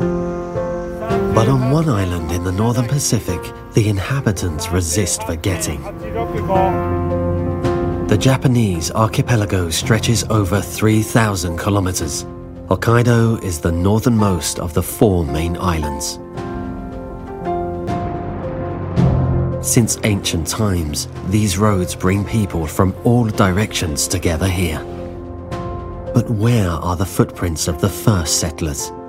But on one island in the northern Pacific, the inhabitants resist forgetting. The Japanese archipelago stretches over 3,000 kilometers. Hokkaido is the northernmost of the 4 main islands. Since ancient times, these roads bring people from all directions together here. But where are the footprints of the first settlers?